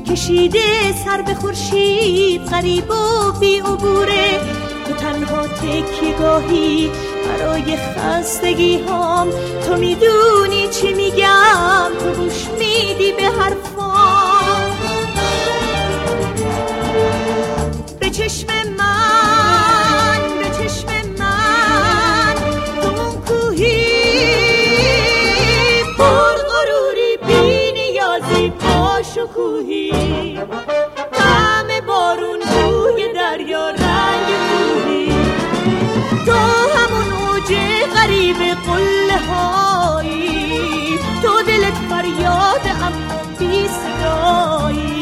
کشیده سر به خورشید غریب و بی عبوره. تو تنها تکیه‌گاهی برای خستگی هام، تو میدونی چی میگم، تو گوش میدی به حرفام. به چشم من، به چشم من، تو اون کوهی پر غروری بی نیازی با شکوهی، طعم بارون روی دریا رنگ کوهی، تو همون اوج غریب قله هایی، تو دلت فریاد اما بی صدایی.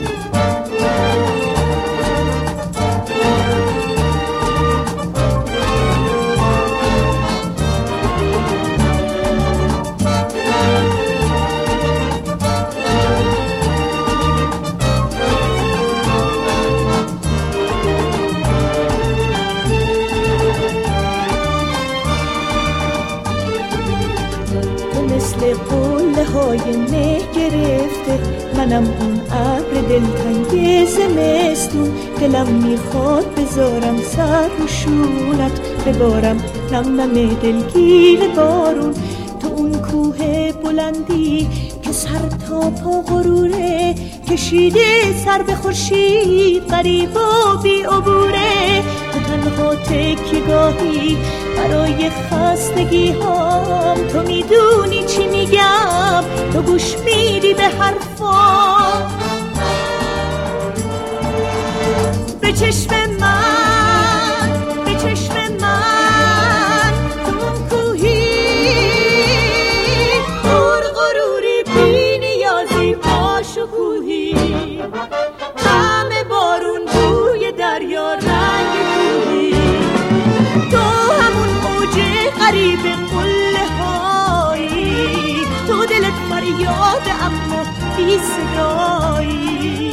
مثل قله های مه گرفته، منم اون ابر دلتنگ زمستون، دلم میخواد بذارم سر رو شونت، ببارم نم نم دلگیر بارون. تو اون کوه بلندی که سر تا پا غروره، کشیده سر به خورشید غریب و بی عبوره. تو تنها تکیه‌گاهی برای خستگی هام، تو میدونی چی میگم، تو گوش میدی به حرفام. به چشم من، به چشم من، تو اون کوهی پر غروری بی نیازی با شکوهی، طعم بارون روی دریا رنگ کوهی، تو همون اوج غریب قله هایی، تو دلت فریاد اما بی صدایی.